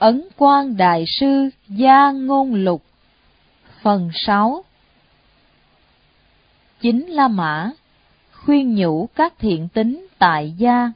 Ấn Quang Đại Sư Gia Ngôn Lục. Phần 6. Chính La Mã khuyên nhủ các thiện tín tại gia.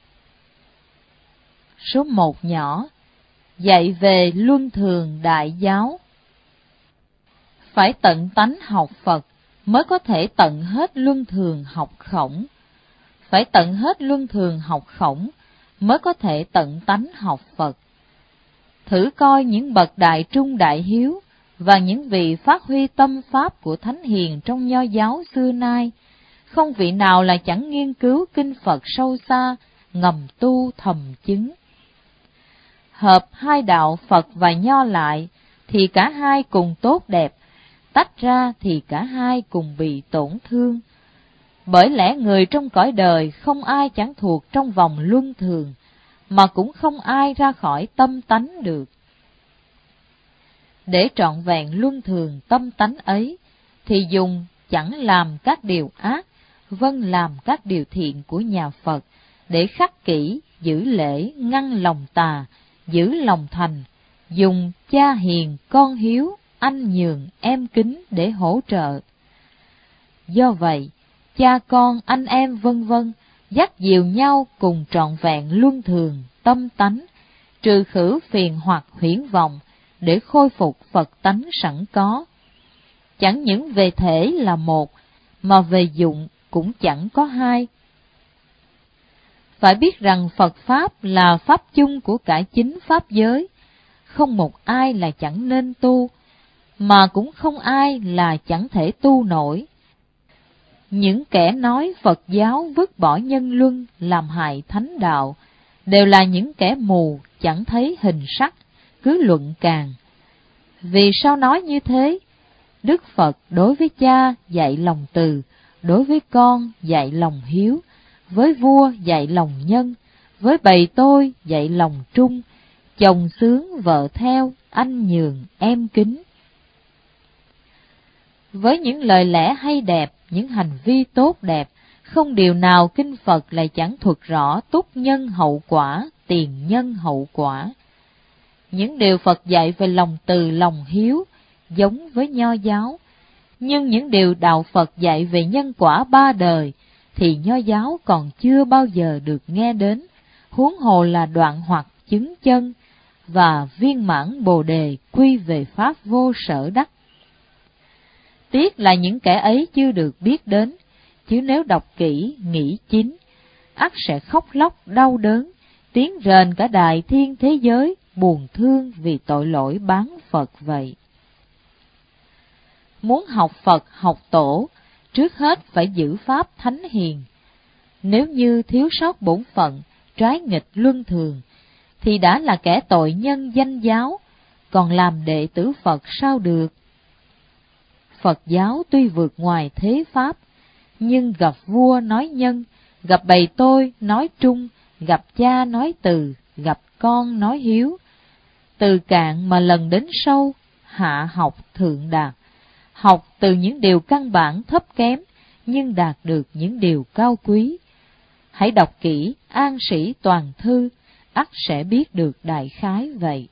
Số 1 nhỏ. Dạy về luân thường đại giáo. Phải tận tánh học Phật mới có thể tận hết luân thường học Khổng. Phải tận hết luân thường học Khổng mới có thể tận tánh học Phật. Thử coi những bậc đại trung đại hiếu và những vị phát huy tâm pháp của thánh hiền trong nho giáo xưa nay, không vị nào là chẳng nghiên cứu kinh Phật sâu xa, ngầm tu thầm chứng. Hợp hai đạo Phật và nho lại thì cả hai cùng tốt đẹp, tách ra thì cả hai cùng bị tổn thương. Bởi lẽ người trong cõi đời không ai chẳng thuộc trong vòng luân thường, mà cũng không ai ra khỏi tâm tánh được. Để trọn vẹn luân thường tâm tánh ấy, thì dùng chẳng làm các điều ác, vâng làm các điều thiện của nhà Phật, để khắc kỷ, giữ lễ, ngăn lòng tà, giữ lòng thành, dùng cha hiền, con hiếu, anh nhường, em kính để hỗ trợ. Do vậy, cha con, anh em vân vân, dắt dìu nhau cùng trọn vẹn luân thường, tâm tánh, trừ khử phiền hoặc huyễn vọng, để khôi phục Phật tánh sẵn có. Chẳng những về thể là một, mà về dụng cũng chẳng có hai. Phải biết rằng Phật Pháp là Pháp chung của cả chín Pháp giới, không một ai là chẳng nên tu, mà cũng không ai là chẳng thể tu nổi. Những kẻ nói Phật giáo vứt bỏ nhân luân làm hại thánh đạo, đều là những kẻ mù chẳng thấy hình sắc, cứ luận càng. Vì sao nói như thế? Đức Phật đối với cha dạy lòng từ, đối với con dạy lòng hiếu, với vua dạy lòng nhân, với bầy tôi dạy lòng trung, chồng sướng vợ theo, anh nhường em kính. Với những lời lẽ hay đẹp, những hành vi tốt đẹp, không điều nào kinh Phật lại chẳng thuật rõ túc nhân hậu quả, tiền nhân hậu quả. Những điều Phật dạy về lòng từ, lòng hiếu, giống với nho giáo, nhưng những điều đạo Phật dạy về nhân quả ba đời, thì nho giáo còn chưa bao giờ được nghe đến, huống hồ là đoạn hoặc chứng chân, và viên mãn Bồ Đề quy về Pháp vô sở đắc. Tiếc là những kẻ ấy chưa được biết đến, chứ nếu đọc kỹ, nghĩ chín, ắt sẽ khóc lóc đau đớn, tiếng rền cả đại thiên thế giới, buồn thương vì tội lỗi bán Phật vậy. Muốn học Phật, học Tổ, trước hết phải giữ Pháp thánh hiền. Nếu như thiếu sót bổn phận, trái nghịch luân thường, thì đã là kẻ tội nhân danh giáo, còn làm đệ tử Phật sao được? Phật giáo tuy vượt ngoài thế Pháp, nhưng gặp vua nói nhân, gặp bầy tôi nói trung, gặp cha nói từ, gặp con nói hiếu. Từ cạn mà lần đến sâu, hạ học thượng đạt. Học từ những điều căn bản thấp kém, nhưng đạt được những điều cao quý. Hãy đọc kỹ An Sĩ Toàn Thư, ắt sẽ biết được đại khái vậy.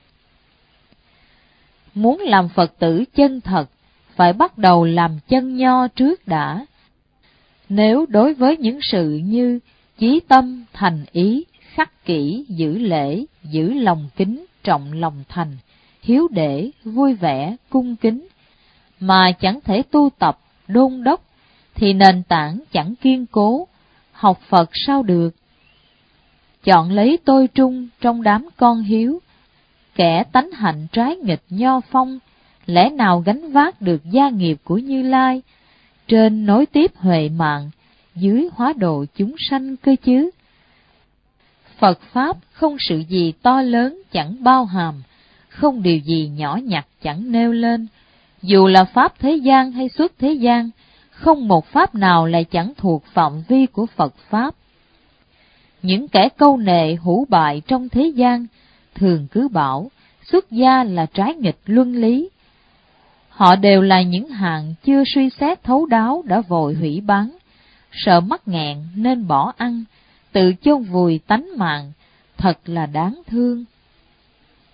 Muốn làm Phật tử chân thật, phải bắt đầu làm chân nho trước đã. Nếu đối với những sự như chí tâm, thành ý, khắc kỷ, giữ lễ, giữ lòng kính, trọng lòng thành, hiếu đệ, vui vẻ, cung kính, mà chẳng thể tu tập, đôn đốc, thì nền tảng chẳng kiên cố, học Phật sao được? Chọn lấy tôi trung trong đám con hiếu, kẻ tánh hạnh trái nghịch nho phong, lẽ nào gánh vác được gia nghiệp của Như Lai, trên nối tiếp huệ mạng, dưới hóa độ chúng sanh cơ chứ? Phật Pháp không sự gì to lớn chẳng bao hàm, không điều gì nhỏ nhặt chẳng nêu lên. Dù là Pháp thế gian hay xuất thế gian, không một Pháp nào lại chẳng thuộc phạm vi của Phật Pháp. Những kẻ câu nệ hủ bại trong thế gian, thường cứ bảo xuất gia là trái nghịch luân lý. Họ đều là những hạng chưa suy xét thấu đáo đã vội hủy bán, sợ mắc nghẹn nên bỏ ăn, tự chôn vùi tánh mạng, thật là đáng thương.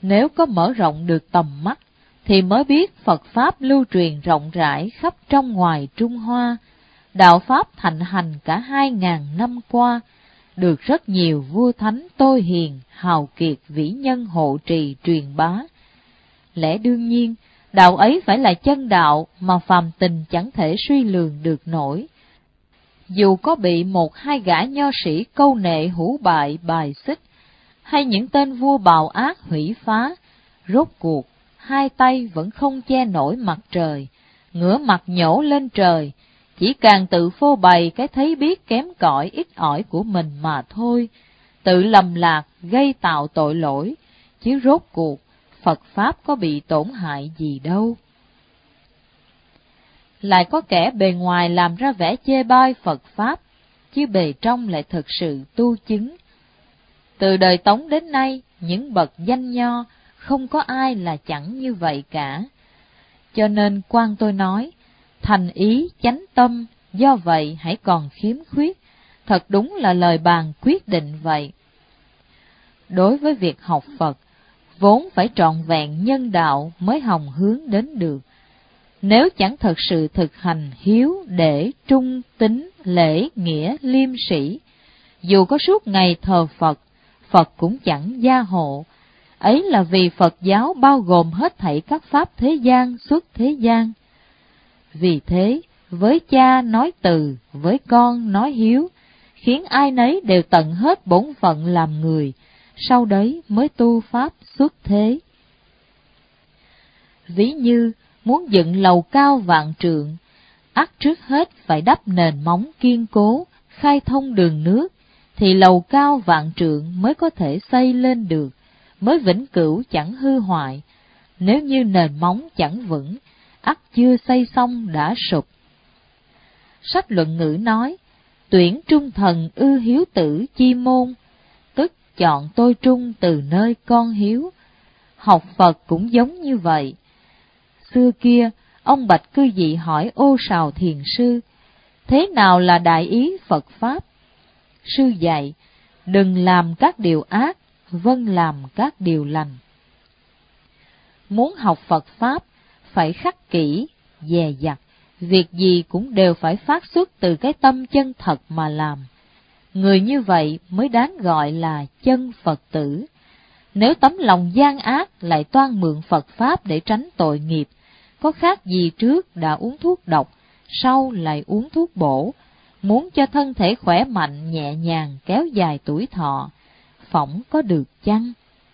Nếu có mở rộng được tầm mắt, thì mới biết Phật Pháp lưu truyền rộng rãi khắp trong ngoài Trung Hoa. Đạo Pháp thịnh hành cả 2000 năm qua, được rất nhiều vua thánh tôi hiền, hào kiệt vĩ nhân hộ trì truyền bá. Lẽ đương nhiên, đạo ấy phải là chân đạo mà phàm tình chẳng thể suy lường được nổi. Dù có bị một hai gã nho sĩ câu nệ hủ bại bài xích, hay những tên vua bạo ác hủy phá, rốt cuộc hai tay vẫn không che nổi mặt trời, ngửa mặt nhổ lên trời, chỉ càng tự phô bày cái thấy biết kém cỏi ít ỏi của mình mà thôi, tự lầm lạc gây tạo tội lỗi, chứ rốt cuộc Phật Pháp có bị tổn hại gì đâu. Lại có kẻ bề ngoài làm ra vẻ chê bai Phật Pháp, chứ bề trong lại thực sự tu chứng. Từ đời Tống đến nay, những bậc danh nho, không có ai là chẳng như vậy cả. Cho nên quan tôi nói, thành ý chánh tâm, do vậy hãy còn khiếm khuyết, thật đúng là lời bàn quyết định vậy. Đối với việc học Phật, vốn phải trọn vẹn nhân đạo mới hồng hướng đến được. Nếu chẳng thật sự thực hành hiếu, để, trung, tín, lễ, nghĩa, liêm sĩ, dù có suốt ngày thờ Phật, Phật cũng chẳng gia hộ. Ấy là vì Phật giáo bao gồm hết thảy các pháp thế gian xuất thế gian. Vì thế, với cha nói từ, với con nói hiếu, khiến ai nấy đều tận hết bổn phận làm người, sau đấy mới tu pháp xuất thế. Ví như muốn dựng lầu cao vạn trượng, ắt trước hết phải đắp nền móng kiên cố, khai thông đường nước, thì lầu cao vạn trượng mới có thể xây lên được, mới vĩnh cửu chẳng hư hoại. Nếu như nền móng chẳng vững, ắt chưa xây xong đã sụp. Sách Luận Ngữ nói, tuyển trung thần ư hiếu tử chi môn, tức chọn tôi trung từ nơi con hiếu. Học Phật cũng giống như vậy. Xưa kia, ông Bạch Cư Dị hỏi Ô Sào Thiền Sư, thế nào là đại ý Phật Pháp? Sư dạy, đừng làm các điều ác, vâng làm các điều lành. Muốn học Phật Pháp, phải khắc kỹ, dè dặt, việc gì cũng đều phải phát xuất từ cái tâm chân thật mà làm. Người như vậy mới đáng gọi là chân Phật tử. Nếu tấm lòng gian ác lại toan mượn Phật Pháp để tránh tội nghiệp, có khác gì trước đã uống thuốc độc, sau lại uống thuốc bổ, muốn cho thân thể khỏe mạnh, nhẹ nhàng, kéo dài tuổi thọ, phỏng có được chăng?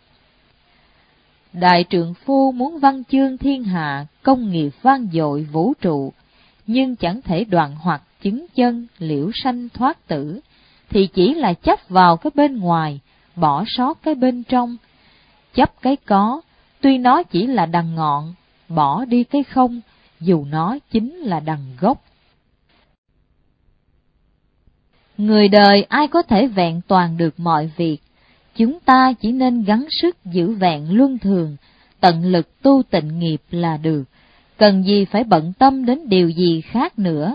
Đại trượng phu muốn văn chương thiên hạ, công nghiệp vang dội vũ trụ, nhưng chẳng thể đoạn hoặc chứng chân, liễu sanh thoát tử, thì chỉ là chấp vào cái bên ngoài, bỏ sót cái bên trong. Chấp cái có, tuy nó chỉ là đằng ngọn, bỏ đi cái không, dù nó chính là đằng gốc. Người đời ai có thể vẹn toàn được mọi việc, chúng ta chỉ nên gắng sức giữ vẹn luân thường, tận lực tu tịnh nghiệp là được, cần gì phải bận tâm đến điều gì khác nữa.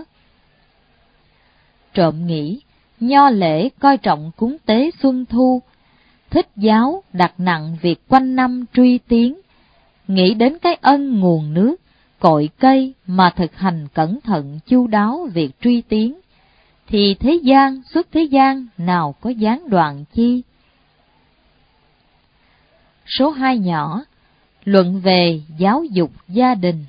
Trộm nghĩ, Nho lễ coi trọng cúng tế xuân thu, Thích giáo đặt nặng việc quanh năm truy tiến, nghĩ đến cái ân nguồn nước, cội cây mà thực hành cẩn thận chu đáo việc truy tiến, thì thế gian xuất thế gian nào có gián đoạn chi. Số 2 nhỏ, luận về giáo dục gia đình.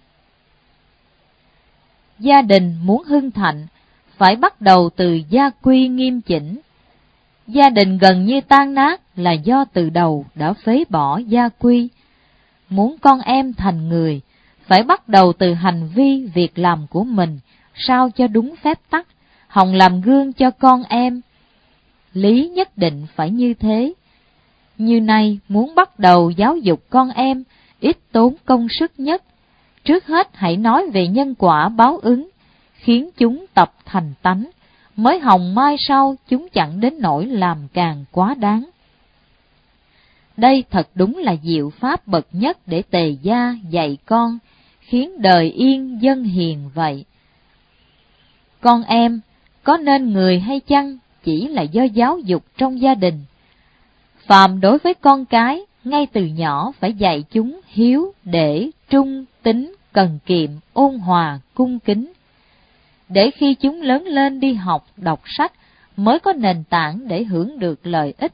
Gia đình muốn hưng thạnh, phải bắt đầu từ gia quy nghiêm chỉnh. Gia đình gần như tan nát là do từ đầu đã phế bỏ gia quy. Muốn con em thành người, phải bắt đầu từ hành vi việc làm của mình, sao cho đúng phép tắc, hòng làm gương cho con em. Lý nhất định phải như thế. Như nay muốn bắt đầu giáo dục con em, ít tốn công sức nhất. Trước hết hãy nói về nhân quả báo ứng, khiến chúng tập thành tánh, mới hòng mai sau chúng chẳng đến nỗi làm càng quá đáng. Đây thật đúng là diệu pháp bậc nhất để tề gia dạy con, khiến đời yên dân hiền vậy. Con em có nên người hay chăng chỉ là do giáo dục trong gia đình. Phàm đối với con cái ngay từ nhỏ phải dạy chúng hiếu, để, trung, tín, cần kiệm, ôn hòa, cung kính, để khi chúng lớn lên đi học, đọc sách mới có nền tảng để hưởng được lợi ích.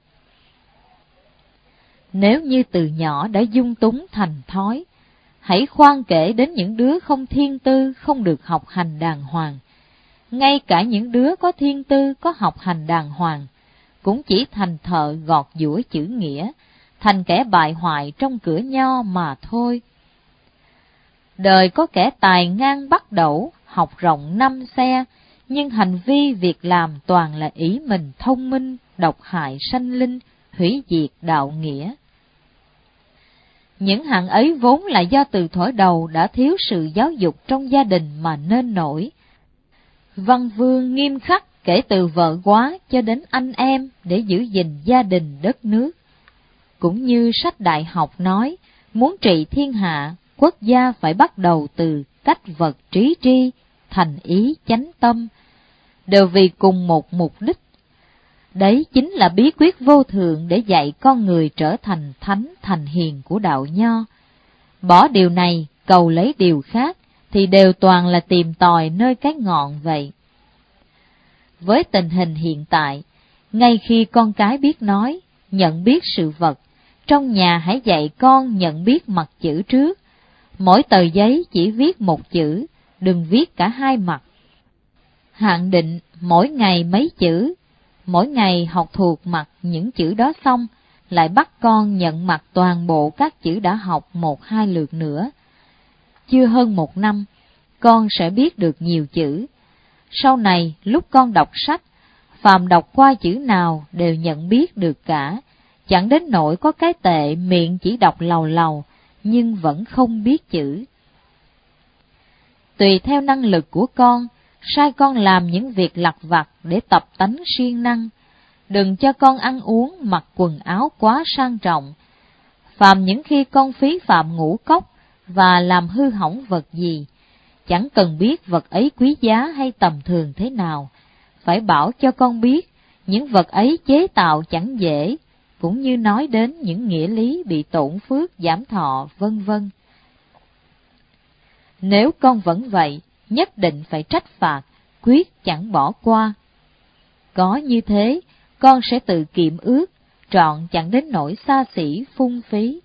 Nếu như từ nhỏ đã dung túng thành thói, hãy khoan kể đến những đứa không thiên tư, không được học hành đàng hoàng. Ngay cả những đứa có thiên tư, có học hành đàng hoàng, cũng chỉ thành thợ gọt giũa chữ nghĩa, thành kẻ bại hoại trong cửa nho mà thôi. Đời có kẻ tài ngang bắt đẩu, học rộng năm xe, nhưng hành vi việc làm toàn là ý mình thông minh, độc hại sanh linh, hủy diệt đạo nghĩa. Những hạng ấy vốn là do từ thuở đầu đã thiếu sự giáo dục trong gia đình mà nên nổi. Văn vương nghiêm khắc kể từ vợ góa cho đến anh em để giữ gìn gia đình đất nước. Cũng như sách đại học nói, muốn trị thiên hạ, quốc gia phải bắt đầu từ cách vật trí tri, thành ý chánh tâm, đều vì cùng một mục đích. Đấy chính là bí quyết vô thượng để dạy con người trở thành thánh thành hiền của đạo nho. Bỏ điều này, cầu lấy điều khác, thì đều toàn là tìm tòi nơi cái ngọn vậy. Với tình hình hiện tại, ngay khi con cái biết nói, nhận biết sự vật, trong nhà hãy dạy con nhận biết mặt chữ trước. Mỗi tờ giấy chỉ viết một chữ, đừng viết cả hai mặt. Hạn định mỗi ngày mấy chữ, mỗi ngày học thuộc mặt những chữ đó xong, lại bắt con nhận mặt toàn bộ các chữ đã học 1-2 lượt nữa. Chưa hơn 1 năm, con sẽ biết được nhiều chữ. Sau này, lúc con đọc sách, phàm đọc qua chữ nào đều nhận biết được cả, chẳng đến nỗi có cái tệ miệng chỉ đọc lầu lầu, nhưng vẫn không biết chữ. Tùy theo năng lực của con, sai con làm những việc lặt vặt để tập tánh siêng năng. Đừng cho con ăn uống, mặc quần áo quá sang trọng. Phàm những khi con phí phạm ngũ cốc và làm hư hỏng vật gì, chẳng cần biết vật ấy quý giá hay tầm thường thế nào, phải bảo cho con biết những vật ấy chế tạo chẳng dễ, cũng như nói đến những nghĩa lý bị tổn phước giảm thọ, vân vân. Nếu con vẫn vậy, nhất định phải trách phạt, quyết chẳng bỏ qua. Có như thế, con sẽ tự kiệm ước, trọn chẳng đến nỗi xa xỉ phung phí.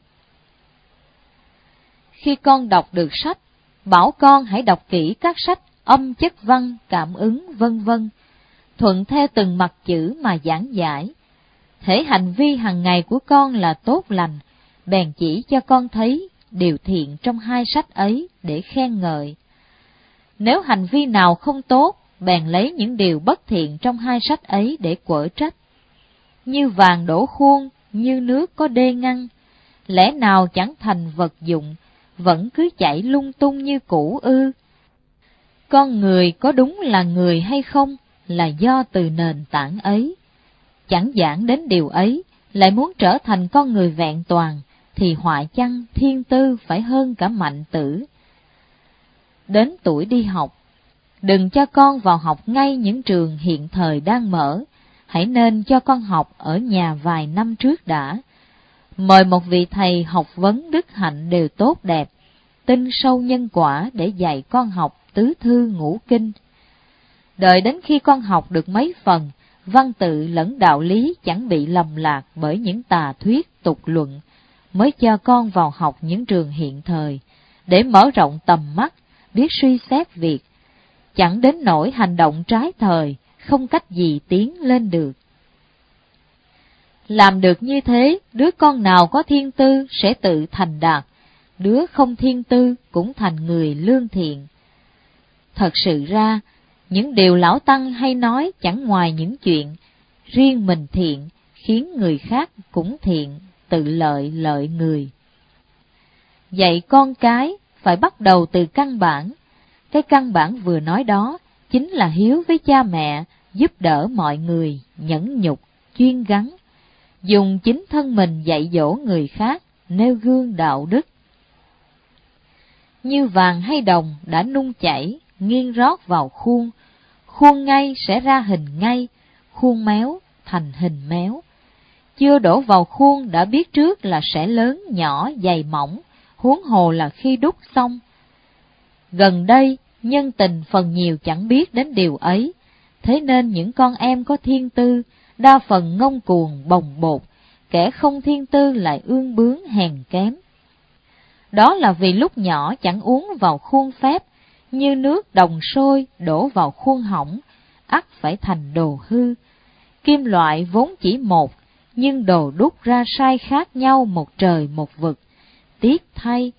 Khi con đọc được sách, bảo con hãy đọc kỹ các sách âm chất văn, cảm ứng, vân vân, thuận theo từng mặt chữ mà giảng giải. Thể hành vi hàng ngày của con là tốt lành, bèn chỉ cho con thấy điều thiện trong hai sách ấy để khen ngợi. Nếu hành vi nào không tốt, bèn lấy những điều bất thiện trong hai sách ấy để quở trách. Như vàng đổ khuôn, như nước có đê ngăn, lẽ nào chẳng thành vật dụng, vẫn cứ chảy lung tung như cũ ư? Con người có đúng là người hay không là do từ nền tảng ấy. Chẳng giảng đến điều ấy, lại muốn trở thành con người vẹn toàn, thì họa chăng thiên tư phải hơn cả mạnh tử. Đến tuổi đi học, đừng cho con vào học ngay những trường hiện thời đang mở, hãy nên cho con học ở nhà vài năm trước đã. Mời một vị thầy học vấn đức hạnh đều tốt đẹp, tin sâu nhân quả để dạy con học tứ thư ngũ kinh. Đợi đến khi con học được mấy phần, văn tự lẫn đạo lý chẳng bị lầm lạc bởi những tà thuyết tục luận, mới cho con vào học những trường hiện thời, để mở rộng tầm mắt, biết suy xét việc, chẳng đến nỗi hành động trái thời, không cách gì tiến lên được. Làm được như thế, đứa con nào có thiên tư sẽ tự thành đạt, đứa không thiên tư cũng thành người lương thiện. Thật sự ra, những điều lão tăng hay nói chẳng ngoài những chuyện riêng mình thiện, khiến người khác cũng thiện, tự lợi lợi người. Dạy con cái phải bắt đầu từ căn bản. Cái căn bản vừa nói đó chính là hiếu với cha mẹ, giúp đỡ mọi người, nhẫn nhục, chuyên gắng, dùng chính thân mình dạy dỗ người khác, nêu gương đạo đức. Như vàng hay đồng đã nung chảy, nghiêng rót vào khuôn, khuôn ngay sẽ ra hình ngay, khuôn méo thành hình méo. chưa đổ vào khuôn đã biết trước là sẽ lớn, nhỏ, dày, mỏng, huống hồ là khi đúc xong. Gần đây, nhân tình phần nhiều chẳng biết đến điều ấy, thế nên những con em có thiên tư, đa phần ngông cuồng, bồng bột, kẻ không thiên tư lại ương bướng hèn kém. Đó là vì lúc nhỏ chẳng uống vào khuôn phép, như nước đồng sôi đổ vào khuôn hỏng, ắt phải thành đồ hư. Kim loại vốn chỉ một, nhưng đồ đúc ra sai khác nhau một trời một vực. Tiếc thay.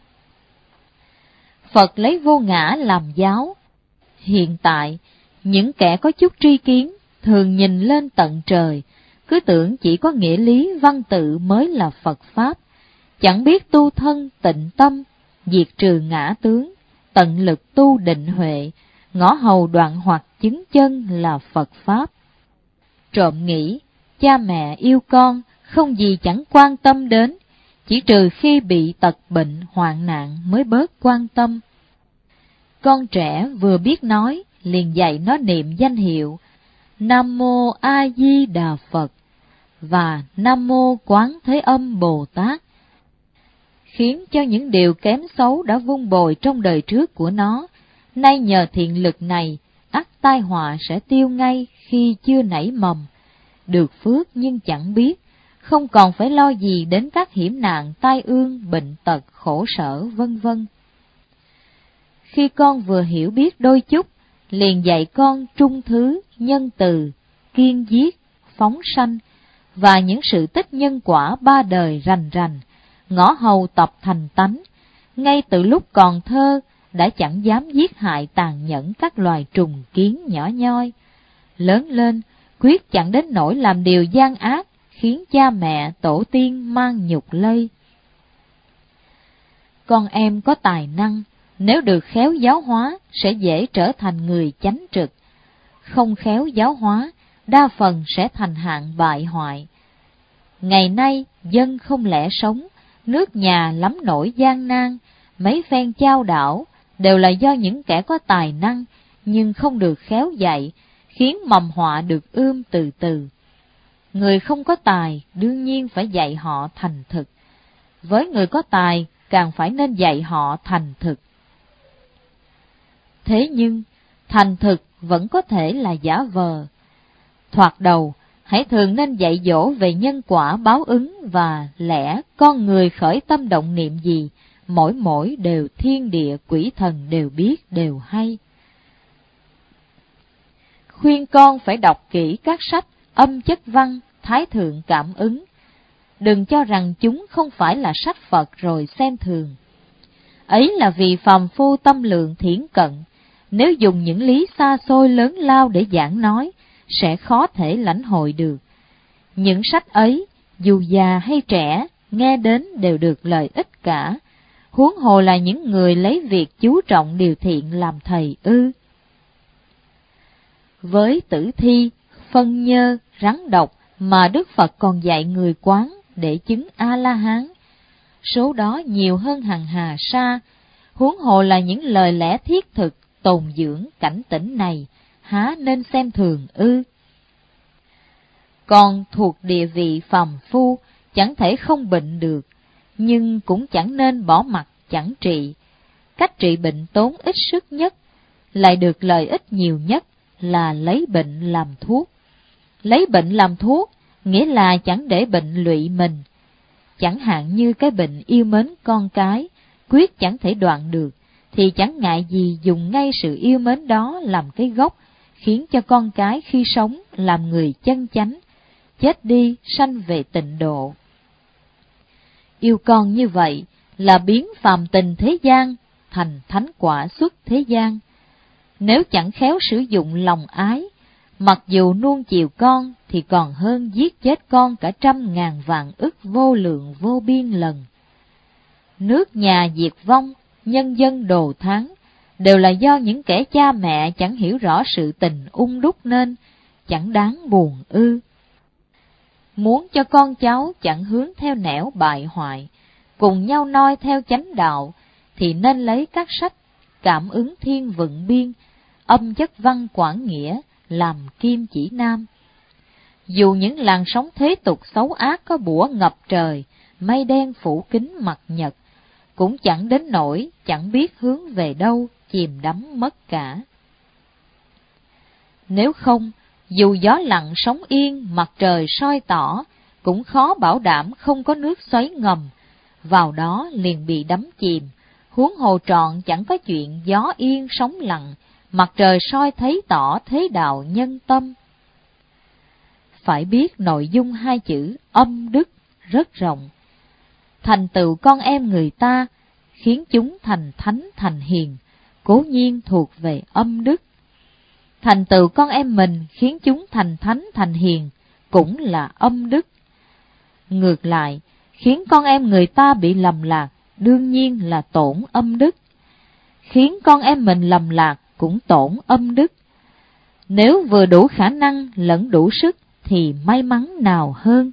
Phật lấy vô ngã làm giáo. Hiện tại, những kẻ có chút tri kiến thường nhìn lên tận trời, cứ tưởng chỉ có nghĩa lý văn tự mới là Phật Pháp, chẳng biết tu thân tịnh tâm, diệt trừ ngã tướng, tận lực tu định huệ, ngõ hầu đoạn hoặc chứng chân là Phật Pháp. Trộm nghĩ, cha mẹ yêu con, không gì chẳng quan tâm đến, chỉ trừ khi bị tật bệnh hoạn nạn mới bớt quan tâm. Con trẻ vừa biết nói, liền dạy nó niệm danh hiệu Nam Mô A Di Đà Phật và Nam Mô Quán Thế Âm Bồ Tát, khiến cho những điều kém xấu đã vun bồi trong đời trước của nó, nay nhờ thiện lực này, ắt tai họa sẽ tiêu ngay khi chưa nảy mầm. Được phước nhưng chẳng biết, không còn phải lo gì đến các hiểm nạn, tai ương, bệnh tật, khổ sở, vân vân. Khi con vừa hiểu biết đôi chút, liền dạy con trung thứ, nhân từ, kiên giết, phóng sanh, và những sự tích nhân quả ba đời rành rành, ngõ hầu tập thành tánh. Ngay từ lúc còn thơ, đã chẳng dám giết hại tàn nhẫn các loài trùng kiến nhỏ nhoi. Lớn lên, quyết chẳng đến nỗi làm điều gian ác, khiến cha mẹ, tổ tiên mang nhục lây. Con em có tài năng, nếu được khéo giáo hóa, sẽ dễ trở thành người chánh trực. Không khéo giáo hóa, đa phần sẽ thành hạng bại hoại. Ngày nay, dân không lẽ sống, nước nhà lắm nỗi gian nan, mấy phen chao đảo, đều là do những kẻ có tài năng, nhưng không được khéo dạy, khiến mầm họa được ươm từ từ. Người không có tài, đương nhiên phải dạy họ thành thực. Với người có tài, càng phải nên dạy họ thành thực. Thế nhưng, thành thực vẫn có thể là giả vờ. Thoạt đầu, hãy thường nên dạy dỗ về nhân quả báo ứng và lẽ con người khởi tâm động niệm gì, mỗi đều thiên địa quỷ thần đều biết, đều hay. Khuyên con phải đọc kỹ các sách âm chất văn, thái thượng cảm ứng. Đừng cho rằng chúng không phải là sách Phật rồi xem thường. Ấy là vì phàm phu tâm lượng thiển cận, nếu dùng những lý xa xôi lớn lao để giảng nói, sẽ khó thể lãnh hội được. Những sách ấy, dù già hay trẻ, nghe đến đều được lợi ích cả, huống hồ là những người lấy việc chú trọng điều thiện làm thầy ư. Với tử thi, phân nhơ, rắn độc mà Đức Phật còn dạy người quán để chứng A-la-hán, số đó nhiều hơn hằng hà sa, huống hồ là những lời lẽ thiết thực, tồn dưỡng cảnh tỉnh này, há nên xem thường ư. Còn thuộc địa vị phàm phu, chẳng thể không bệnh được, nhưng cũng chẳng nên bỏ mặc chẳng trị. Cách trị bệnh tốn ít sức nhất, lại được lợi ích nhiều nhất là lấy bệnh làm thuốc. Lấy bệnh làm thuốc, nghĩa là chẳng để bệnh lụy mình. Chẳng hạn như cái bệnh yêu mến con cái, quyết chẳng thể đoạn được, thì chẳng ngại gì dùng ngay sự yêu mến đó làm cái gốc, khiến cho con cái khi sống làm người chân chánh, chết đi sanh về tịnh độ. Yêu con như vậy là biến phàm tình thế gian thành thánh quả xuất thế gian. Nếu chẳng khéo sử dụng lòng ái, mặc dù nuông chiều con thì còn hơn giết chết con cả trăm ngàn vạn ức vô lượng vô biên lần. Nước nhà diệt vong, nhân dân đồ thán, đều là do những kẻ cha mẹ chẳng hiểu rõ sự tình đúc nên, chẳng đáng buồn ư. Muốn cho con cháu chẳng hướng theo nẻo bại hoại, cùng nhau noi theo chánh đạo, thì nên lấy các sách cảm ứng thiên vận biên, âm chất văn quảng nghĩa làm kim chỉ nam. Dù những làn sóng thế tục xấu ác có bủa ngập trời, mây đen phủ kín mặt nhật, cũng chẳng đến nỗi chẳng biết hướng về đâu, chìm đắm mất cả. Nếu không, dù gió lặng sóng yên, mặt trời soi tỏ, cũng khó bảo đảm không có nước xoáy ngầm, vào đó liền bị đắm chìm. Huống hồ trọn chẳng có chuyện gió yên sóng lặng, mặt trời soi thấy tỏ thế đạo nhân tâm. Phải biết nội dung hai chữ âm đức rất rộng. Thành tựu con em người ta, khiến chúng thành thánh thành hiền, cố nhiên thuộc về âm đức. Thành tựu con em mình khiến chúng thành thánh thành hiền, cũng là âm đức. Ngược lại, khiến con em người ta bị lầm lạc, đương nhiên là tổn âm đức. Khiến con em mình lầm lạc cũng tổn âm đức. Nếu vừa đủ khả năng lẫn đủ sức thì may mắn nào hơn.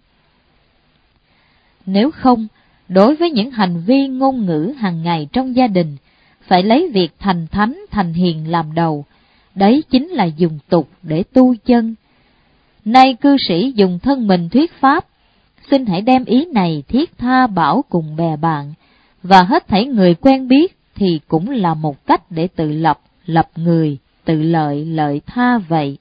Nếu không, đối với những hành vi ngôn ngữ hàng ngày trong gia đình, phải lấy việc thành thánh thành hiền làm đầu, đấy chính là dùng tục để tu chân. Nay cư sĩ dùng thân mình thuyết pháp, xin hãy đem ý này thiết tha bảo cùng bè bạn, và hết thảy người quen biết thì cũng là một cách để tự lập người, tự lợi lợi tha vậy.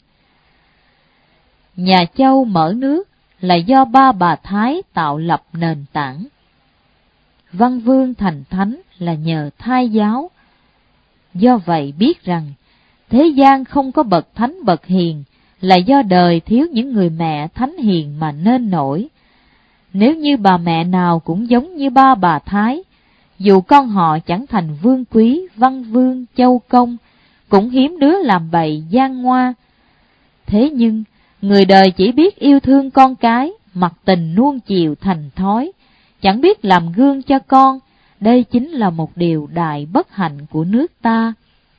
Nhà Châu mở nước là do ba bà Thái tạo lập nền tảng. Văn Vương thành thánh là nhờ thai giáo. Do vậy biết rằng, thế gian không có bậc thánh bậc hiền là do đời thiếu những người mẹ thánh hiền mà nên nổi. Nếu như bà mẹ nào cũng giống như ba bà Thái, dù con họ chẳng thành vương quý, văn vương, châu công, cũng hiếm đứa làm bậy gian ngoa. Thế nhưng, người đời chỉ biết yêu thương con cái, mặc tình nuông chiều thành thói, chẳng biết làm gương cho con, đây chính là một điều đại bất hạnh của nước ta.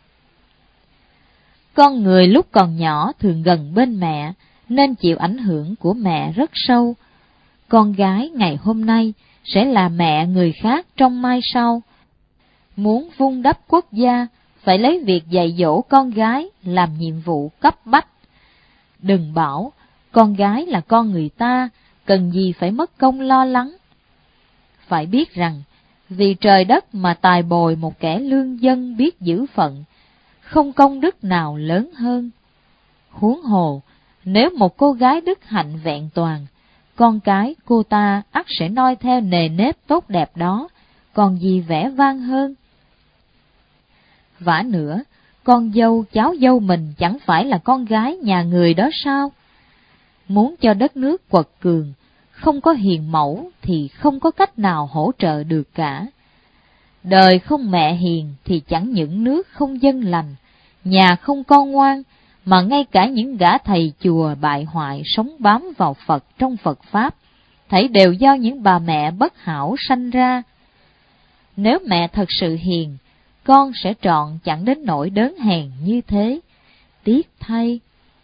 Con người lúc còn nhỏ thường gần bên mẹ, nên chịu ảnh hưởng của mẹ rất sâu. Con gái ngày hôm nay sẽ là mẹ người khác trong mai sau. Muốn vun đắp quốc gia, phải lấy việc dạy dỗ con gái làm nhiệm vụ cấp bách. Đừng bảo, con gái là con người ta, cần gì phải mất công lo lắng. Phải biết rằng, vì trời đất mà tài bồi một kẻ lương dân biết giữ phận, không công đức nào lớn hơn. Huống hồ, nếu một cô gái đức hạnh vẹn toàn, con cái cô ta ắt sẽ noi theo nề nếp tốt đẹp đó, còn gì vẻ vang hơn. Vả nữa, con dâu cháu dâu mình chẳng phải là con gái nhà người đó sao? Muốn cho đất nước quật cường, không có hiền mẫu thì không có cách nào hỗ trợ được cả. Đời không mẹ hiền thì chẳng những nước không dân lành, nhà không con ngoan, mà ngay cả những gã thầy chùa bại hoại sống bám vào Phật trong Phật Pháp, thảy đều do những bà mẹ bất hảo sanh ra. Nếu mẹ thật sự hiền, con sẽ trọn chẳng đến nỗi đớn hèn như thế. Tiếc thay.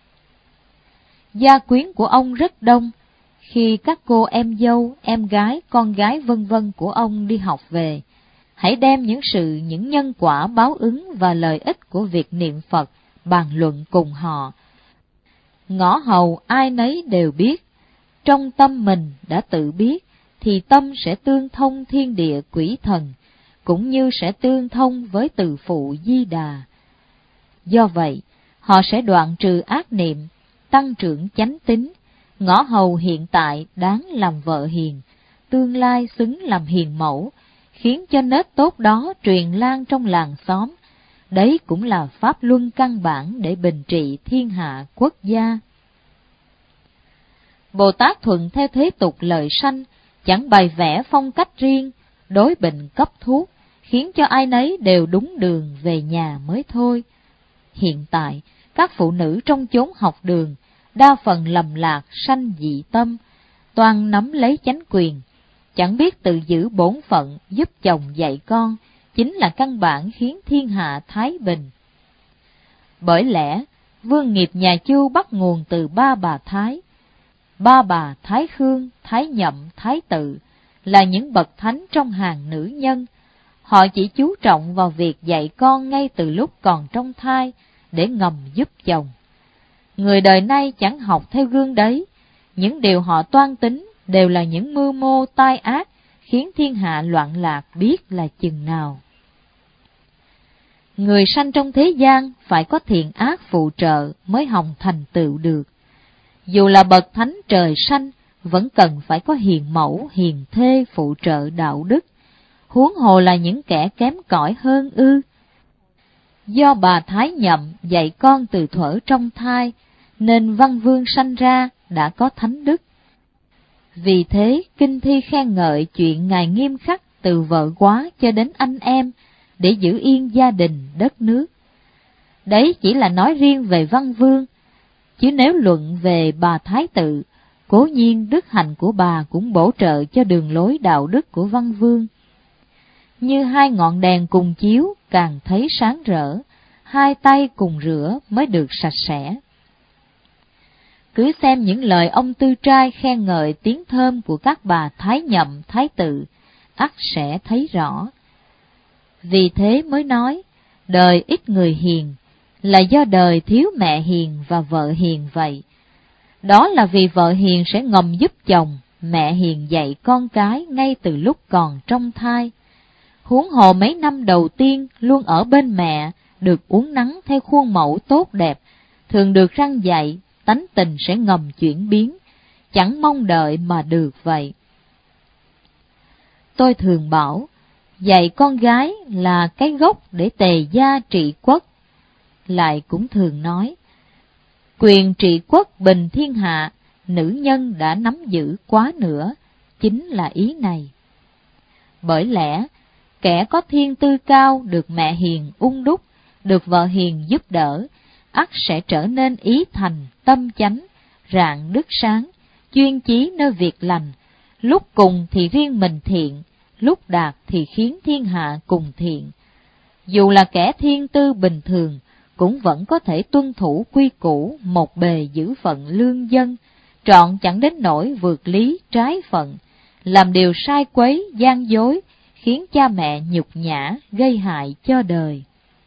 Gia quyến của ông rất đông. Khi các cô em dâu, em gái, con gái vân vân của ông đi học về, hãy đem những nhân quả báo ứng và lợi ích của việc niệm Phật bàn luận cùng họ. Ngõ hầu ai nấy đều biết, trong tâm mình đã tự biết, thì tâm sẽ tương thông thiên địa quỷ thần, cũng như sẽ tương thông với từ phụ Di Đà. Do vậy, họ sẽ đoạn trừ ác niệm, tăng trưởng chánh tín. Ngõ hầu hiện tại đáng làm vợ hiền, tương lai xứng làm hiền mẫu, khiến cho nết tốt đó truyền lan trong làng xóm. Đấy cũng là pháp luân căn bản để bình trị thiên hạ quốc gia. Bồ Tát thuận theo thế tục lợi sanh, chẳng bày vẽ phong cách riêng, đối bệnh cấp thuốc, khiến cho ai nấy đều đúng đường về nhà mới thôi. Hiện tại, các phụ nữ trong chốn học đường, đa phần lầm lạc sanh dị tâm, toàn nắm lấy chánh quyền, chẳng biết tự giữ bổn phận giúp chồng dạy con, chính là căn bản khiến thiên hạ thái bình. Bởi lẽ, vương nghiệp nhà Chu bắt nguồn từ ba bà Thái. Ba bà Thái Khương, Thái Nhậm, Thái Tự là những bậc thánh trong hàng nữ nhân. Họ chỉ chú trọng vào việc dạy con ngay từ lúc còn trong thai, để ngầm giúp chồng. Người đời nay chẳng học theo gương đấy, những điều họ toan tính đều là những mưu mô tai ác, khiến thiên hạ loạn lạc biết là chừng nào. Người sanh trong thế gian phải có thiện ác phụ trợ mới hòng thành tựu được. Dù là bậc thánh trời sanh, vẫn cần phải có hiền mẫu, hiền thê phụ trợ đạo đức, huống hồ là những kẻ kém cỏi hơn ư. Do bà Thái Nhậm dạy con từ thuở trong thai, nên Văn Vương sanh ra đã có thánh đức. Vì thế, kinh thi khen ngợi chuyện Ngài nghiêm khắc từ vợ quá cho đến anh em, để giữ yên gia đình, đất nước. Đấy chỉ là nói riêng về Văn Vương, chứ nếu luận về bà Thái Tự, cố nhiên đức hạnh của bà cũng bổ trợ cho đường lối đạo đức của Văn Vương. Như hai ngọn đèn cùng chiếu càng thấy sáng rỡ, hai tay cùng rửa mới được sạch sẽ. Cứ xem những lời ông Tư Trai khen ngợi tiếng thơm của các bà Thái Nhậm, Thái Tự, ắt sẽ thấy rõ. Vì thế mới nói, đời ít người hiền, là do đời thiếu mẹ hiền và vợ hiền vậy. Đó là vì vợ hiền sẽ ngầm giúp chồng, mẹ hiền dạy con cái ngay từ lúc còn trong thai. Huống hồ mấy năm đầu tiên luôn ở bên mẹ, được uốn nắn theo khuôn mẫu tốt đẹp, thường được răn dạy, tánh tình sẽ ngầm chuyển biến, chẳng mong đợi mà được vậy. Tôi thường bảo, dạy con gái là cái gốc để tề gia trị quốc. Lại cũng thường nói, quyền trị quốc bình thiên hạ, nữ nhân đã nắm giữ quá nữa, chính là ý này. Bởi lẽ, kẻ có thiên tư cao được mẹ hiền ung đúc, được vợ hiền giúp đỡ, ắt sẽ trở nên ý thành, tâm chánh, rạng đức sáng, chuyên chí nơi việc lành, lúc cùng thì riêng mình thiện, lúc đạt thì khiến thiên hạ cùng thiện. Dù là kẻ thiên tư bình thường, cũng vẫn có thể tuân thủ quy củ một bề giữ phận lương dân, trọn chẳng đến nỗi vượt lý trái phận, làm điều sai quấy gian dối, khiến cha mẹ nhục nhã, gây hại cho đời.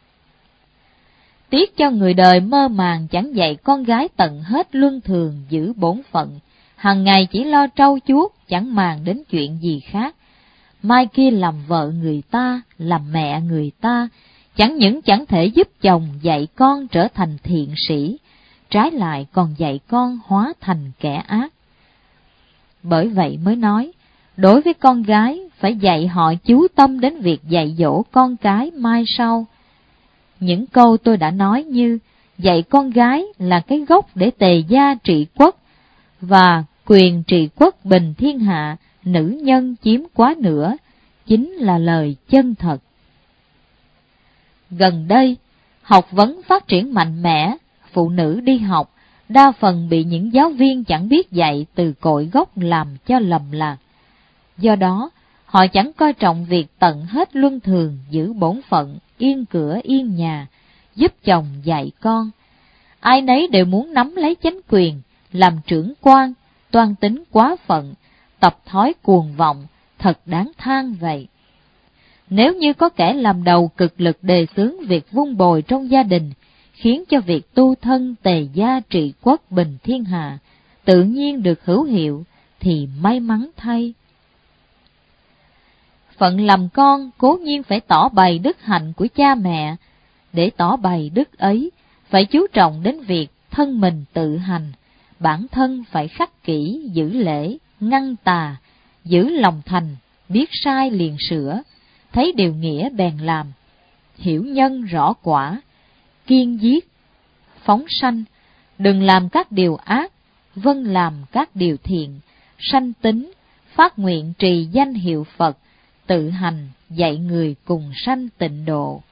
Tiếc cho người đời mơ màng chẳng dạy con gái tận hết luân thường giữ bổn phận, hằng ngày chỉ lo trau chuốt, chẳng màng đến chuyện gì khác. Mai kia làm vợ người ta, làm mẹ người ta, chẳng những chẳng thể giúp chồng dạy con trở thành thiện sĩ, trái lại còn dạy con hóa thành kẻ ác. Bởi vậy mới nói, đối với con gái phải dạy họ chú tâm đến việc dạy dỗ con cái mai sau. Những câu tôi đã nói như dạy con gái là cái gốc để tề gia trị quốc, và quyền trị quốc bình thiên hạ, nữ nhân chiếm quá nữa, chính là lời chân thật. Gần đây, học vấn phát triển mạnh mẽ, phụ nữ đi học, đa phần bị những giáo viên chẳng biết dạy từ cội gốc làm cho lầm lạc. Do đó, họ chẳng coi trọng việc tận hết luân thường giữ bổn phận, yên cửa yên nhà, giúp chồng dạy con. Ai nấy đều muốn nắm lấy chánh quyền, làm trưởng quan, toan tính quá phận, tập thói cuồng vọng, thật đáng than vậy. Nếu như có kẻ làm đầu cực lực đề xướng việc vun bồi trong gia đình, khiến cho việc tu thân tề gia trị quốc bình thiên hạ tự nhiên được hữu hiệu, thì may mắn thay. Phận làm con cố nhiên phải tỏ bày đức hạnh của cha mẹ. Để tỏ bày đức ấy, phải chú trọng đến việc thân mình tự hành, bản thân phải khắc kỷ giữ lễ, ngăn tà, giữ lòng thành, biết sai liền sửa, thấy điều nghĩa bèn làm, hiểu nhân rõ quả, kiên giết, phóng sanh, đừng làm các điều ác, vâng làm các điều thiện, sanh tính, phát nguyện trì danh hiệu Phật, tự hành dạy người cùng sanh tịnh độ.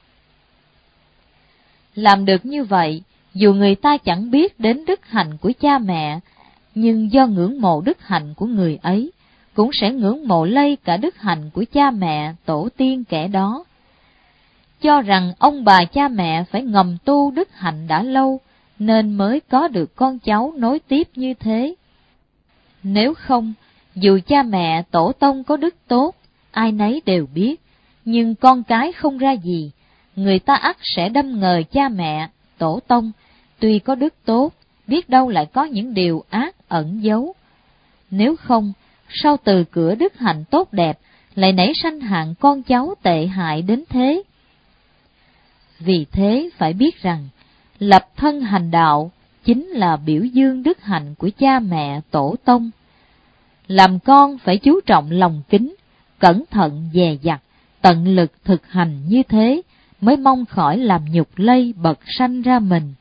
Làm được như vậy, dù người ta chẳng biết đến đức hạnh của cha mẹ, nhưng do ngưỡng mộ đức hạnh của người ấy, cũng sẽ ngưỡng mộ lây cả đức hạnh của cha mẹ, tổ tiên kẻ đó. Cho rằng ông bà cha mẹ phải ngầm tu đức hạnh đã lâu, nên mới có được con cháu nối tiếp như thế. Nếu không, dù cha mẹ tổ tông có đức tốt, ai nấy đều biết, nhưng con cái không ra gì, người ta ắt sẽ đâm ngờ cha mẹ, tổ tông, tuy có đức tốt, biết đâu lại có những điều ác ẩn giấu, Nếu không, sao từ cửa đức hạnh tốt đẹp lại nảy sanh hạng con cháu tệ hại đến thế? Vì thế phải biết rằng, lập thân hành đạo chính là biểu dương đức hạnh của cha mẹ tổ tông. Làm con phải chú trọng lòng kính, cẩn thận dè dặt, tận lực thực hành như thế mới mong khỏi làm nhục lây bậc sanh ra mình.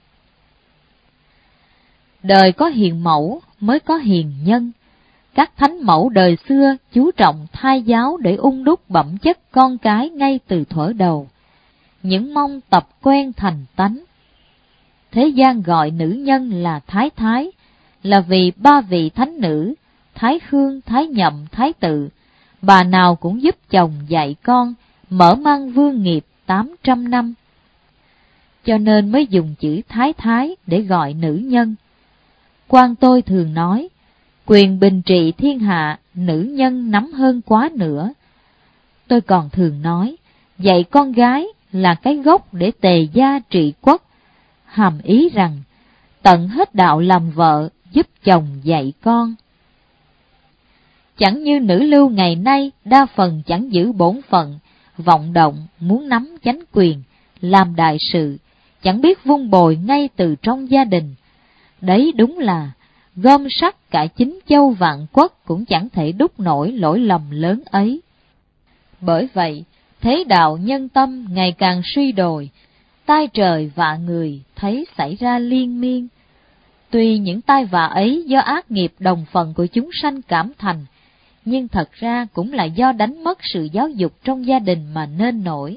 Đời có hiền mẫu mới có hiền nhân. Các thánh mẫu đời xưa chú trọng thai giáo để đúc bẩm chất con cái ngay từ thuở đầu, những mong tập quen thành tánh. Thế gian gọi nữ nhân là thái thái, là vì ba vị thánh nữ, Thái Khương, Thái Nhậm, Thái Tự, bà nào cũng giúp chồng dạy con, mở mang vương nghiệp 800 năm. Cho nên mới dùng chữ thái thái để gọi nữ nhân. Quan tôi thường nói, quyền bình trị thiên hạ, nữ nhân nắm hơn quá nữa. Tôi còn thường nói, dạy con gái là cái gốc để tề gia trị quốc, hàm ý rằng tận hết đạo làm vợ, giúp chồng dạy con. Chẳng như nữ lưu ngày nay đa phần chẳng giữ bổn phận, vọng động muốn nắm chánh quyền, làm đại sự, chẳng biết vun bồi ngay từ trong gia đình. Đấy đúng là gom sắt cả 9 châu vạn quốc cũng chẳng thể đúc nổi lỗi lầm lớn ấy. Bởi vậy, thế đạo nhân tâm ngày càng suy đồi, tai trời vạ người thấy xảy ra liên miên. Tuy những tai vạ ấy do ác nghiệp đồng phần của chúng sanh cảm thành, nhưng thật ra cũng là do đánh mất sự giáo dục trong gia đình mà nên nổi.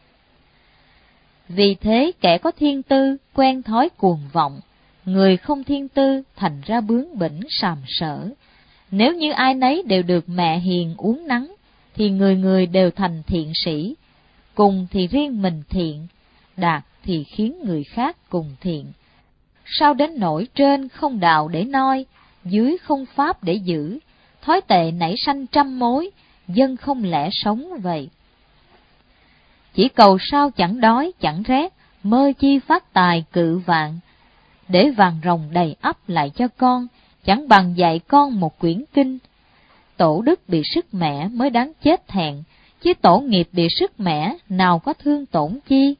Vì thế kẻ có thiên tư quen thói cuồng vọng, người không thiên tư thành ra bướng bỉnh sàm sỡ. Nếu như ai nấy đều được mẹ hiền uốn nắn, thì người người đều thành thiện sĩ, cùng thì riêng mình thiện, đạt thì khiến người khác cùng thiện. Sao đến nỗi trên không đạo để noi, dưới không pháp để giữ, thói tệ nảy sanh trăm mối, dân không lẽ sống vậy. Chỉ cầu sao chẳng đói chẳng rét, mơ chi phát tài cự vạn. Để vàng rồng đầy ắp lại cho con, chẳng bằng dạy con một quyển kinh. Tổ đức bị sức mẻ mới đáng chết thẹn, chứ tổ nghiệp bị sức mẻ nào có thương tổn chi.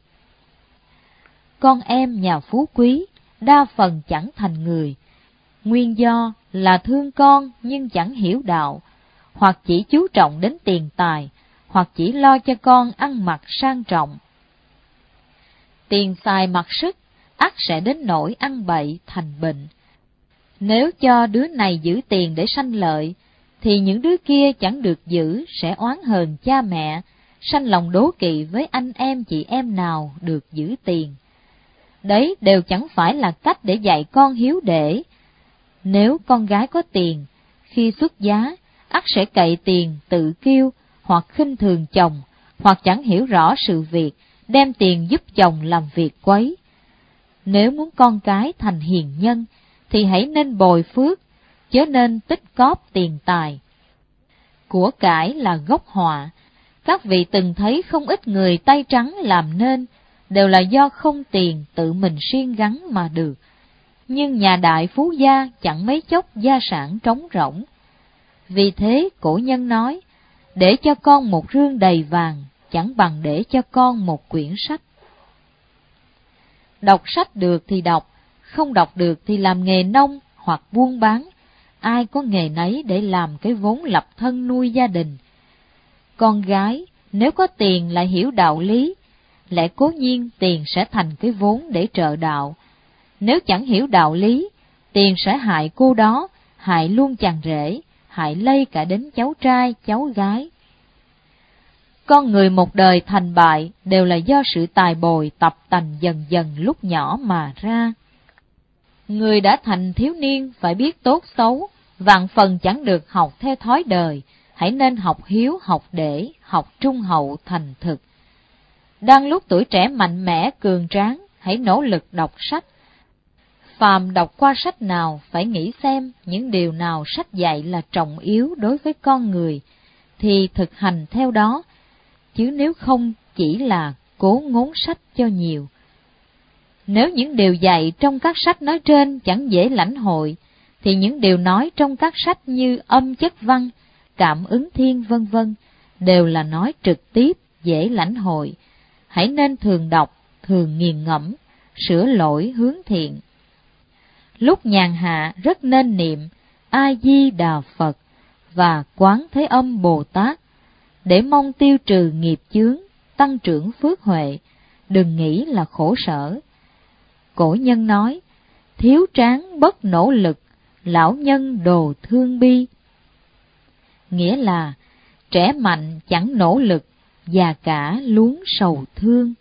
Con em nhà phú quý đa phần chẳng thành người, nguyên do là thương con nhưng chẳng hiểu đạo, hoặc chỉ chú trọng đến tiền tài, hoặc chỉ lo cho con ăn mặc sang trọng. Tiền xài mặc sức, ắt sẽ đến nỗi ăn bậy thành bệnh. Nếu cho đứa này giữ tiền để sanh lợi, thì những đứa kia chẳng được giữ sẽ oán hờn cha mẹ, sanh lòng đố kỵ với anh em chị em nào được giữ tiền. Đấy đều chẳng phải là cách để dạy con hiếu để. Nếu con gái có tiền, khi xuất giá, ắt sẽ cậy tiền tự kiêu, hoặc khinh thường chồng, hoặc chẳng hiểu rõ sự việc, đem tiền giúp chồng làm việc quấy. Nếu muốn con cái thành hiền nhân, thì hãy nên bồi phước, chớ nên tích cóp tiền tài. Của cải là gốc họa. Các vị từng thấy không ít người tay trắng làm nên, đều là do không tiền tự mình siêng gắn mà được. Nhưng nhà đại phú gia chẳng mấy chốc gia sản trống rỗng. Vì thế cổ nhân nói, để cho con một rương đầy vàng, chẳng bằng để cho con một quyển sách. Đọc sách được thì đọc, không đọc được thì làm nghề nông hoặc buôn bán, ai có nghề nấy để làm cái vốn lập thân nuôi gia đình. Con gái nếu có tiền lại hiểu đạo lý, lẽ cố nhiên tiền sẽ thành cái vốn để trợ đạo. Nếu chẳng hiểu đạo lý, tiền sẽ hại cô đó, hại luôn chàng rể, hại lây cả đến cháu trai, cháu gái. Con người một đời thành bại đều là do sự tài bồi tập tành dần dần lúc nhỏ mà ra. Người đã thành thiếu niên phải biết tốt xấu, vạn phần chẳng được học theo thói đời, hãy nên học hiếu, học để, học trung hậu thành thực. Đang lúc tuổi trẻ mạnh mẽ cường tráng, hãy nỗ lực đọc sách. Phàm đọc qua sách nào phải nghĩ xem những điều nào sách dạy là trọng yếu đối với con người, thì thực hành theo đó, chứ nếu không chỉ là cố ngốn sách cho nhiều. Nếu những điều dạy trong các sách nói trên chẳng dễ lãnh hội, thì những điều nói trong các sách như Âm Chất Văn, Cảm Ứng Thiên vân vân đều là nói trực tiếp, dễ lãnh hội. Hãy nên thường đọc, thường nghiền ngẫm, sửa lỗi hướng thiện. Lúc nhàn hạ rất nên niệm A Di Đà Phật và Quán Thế Âm Bồ Tát để mong tiêu trừ nghiệp chướng, tăng trưởng phước huệ, đừng nghĩ là khổ sở. Cổ nhân nói, thiếu tráng bất nỗ lực, lão nhân đồ thương bi. Nghĩa là trẻ mạnh chẳng nỗ lực, già cả luống sầu thương.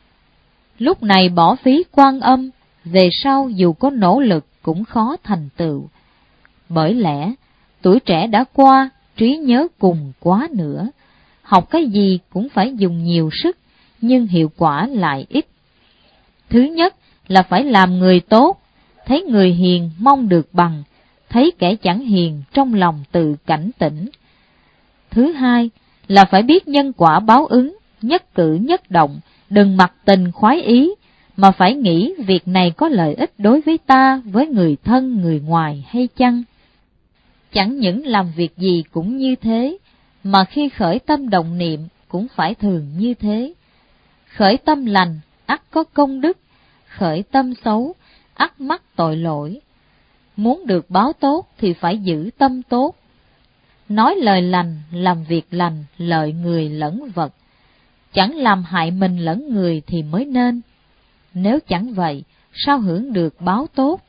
Lúc này bỏ phí Quan Âm, về sau dù có nỗ lực cũng khó thành tựu. Bởi lẽ tuổi trẻ đã qua, trí nhớ cùng quá nữa. Học cái gì cũng phải dùng nhiều sức, nhưng hiệu quả lại ít. Thứ nhất là phải làm người tốt, thấy người hiền mong được bằng, thấy kẻ chẳng hiền trong lòng tự cảnh tỉnh. Thứ hai là phải biết nhân quả báo ứng, nhất cử nhất động, đừng mặc tình khoái ý, mà phải nghĩ việc này có lợi ích đối với ta, với người thân, người ngoài hay chăng. Chẳng những làm việc gì cũng như thế, mà khi khởi tâm động niệm cũng phải thường như thế. Khởi tâm lành, ắt có công đức, khởi tâm xấu, ắt mắc tội lỗi. Muốn được báo tốt thì phải giữ tâm tốt. Nói lời lành, làm việc lành, lợi người lẫn vật. Chẳng làm hại mình lẫn người thì mới nên. Nếu chẳng vậy, sao hưởng được báo tốt?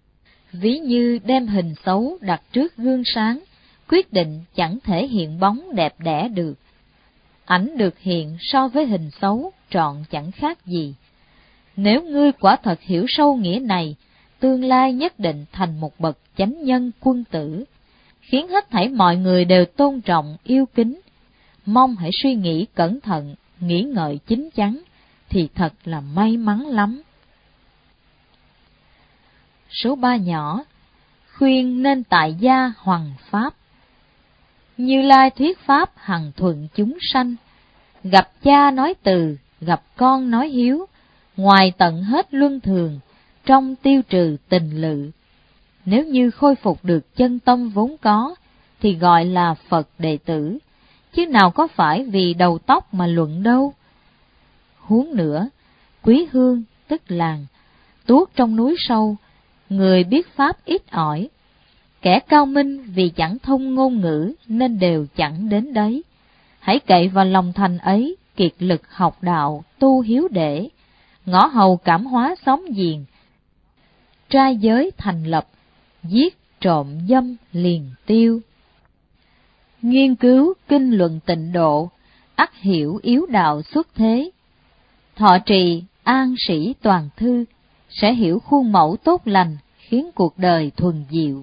Ví như đem hình xấu đặt trước gương sáng, quyết định chẳng thể hiện bóng đẹp đẽ được. Ảnh được hiện so với hình xấu trọn chẳng khác gì. Nếu ngươi quả thật hiểu sâu nghĩa này, tương lai nhất định thành một bậc chánh nhân quân tử, khiến hết thảy mọi người đều tôn trọng, yêu kính. Mong hãy suy nghĩ cẩn thận, nghĩ ngợi chín chắn, thì thật là may mắn lắm. Số 3 nhỏ, khuyên nên tại gia hoằng pháp. Như Lai thuyết pháp hằng thuận chúng sanh, gặp cha nói từ, gặp con nói hiếu, ngoài tận hết luân thường, trong tiêu trừ tình lự. Nếu như khôi phục được chân tâm vốn có, thì gọi là Phật đệ tử, chứ nào có phải vì đầu tóc mà luận đâu. Huống nữa, Quý Hương tức làng, tuốt trong núi sâu, người biết pháp ít ỏi. Kẻ cao minh vì chẳng thông ngôn ngữ nên đều chẳng đến đấy. Hãy cậy vào lòng thành ấy, kiệt lực học đạo, tu hiếu để, ngõ hầu cảm hóa xóm giềng. Trai giới thành lập, giết trộm dâm liền tiêu. Nghiên cứu kinh luận Tịnh Độ, ắt hiểu yếu đạo xuất thế. Thọ trì an sĩ toàn thư, sẽ hiểu khuôn mẫu tốt lành, khiến cuộc đời thuần diệu.